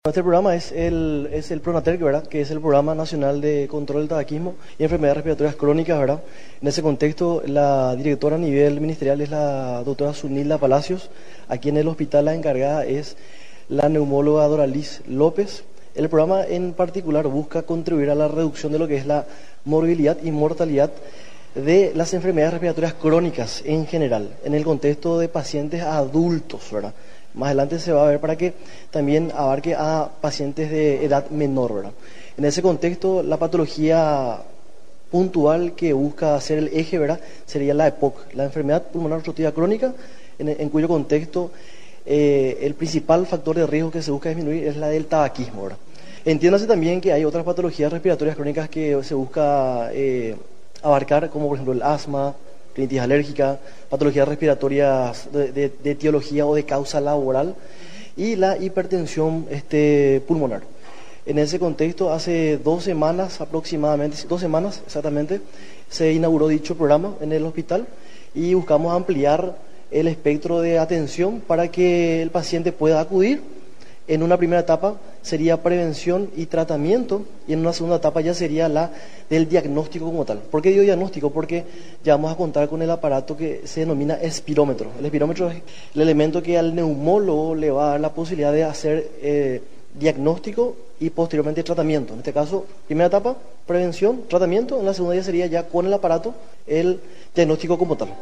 Este programa es el PRONATEC, ¿verdad? Que es el Programa Nacional de Control del Tabaquismo y Enfermedades Respiratorias Crónicas, ¿verdad? En ese contexto, la directora a nivel ministerial es la doctora Zunilda Palacios. Aquí en el hospital la encargada es la neumóloga Doraliz López. El programa en particular busca contribuir a la reducción de lo que es la morbilidad y mortalidad de las enfermedades respiratorias crónicas en general, en el contexto de pacientes adultos, ¿verdad? Más adelante se va a ver para que también abarque a pacientes de edad menor, ¿verdad? En ese contexto, la patología puntual que busca hacer el eje, ¿verdad? Sería la EPOC, la enfermedad pulmonar obstructiva crónica, en cuyo contexto el principal factor de riesgo que se busca disminuir es la del tabaquismo, ¿verdad? Entiéndase también que hay otras patologías respiratorias crónicas que se busca abarcar, como por ejemplo el asma, rinitis alérgica, patologías respiratorias de etiología o de causa laboral y la hipertensión pulmonar. En ese contexto, hace 2 semanas aproximadamente, 2 semanas exactamente, se inauguró dicho programa en el hospital y buscamos ampliar el espectro de atención para que el paciente pueda acudir. En una primera etapa sería prevención y tratamiento, y en una segunda etapa ya sería la del diagnóstico como tal. ¿Por qué digo diagnóstico? Porque ya vamos a contar con el aparato que se denomina espirómetro. El espirómetro es el elemento que al neumólogo le va a dar la posibilidad de hacer diagnóstico y posteriormente tratamiento. En este caso, primera etapa, prevención, tratamiento. En la segunda ya sería ya con el aparato el diagnóstico como tal.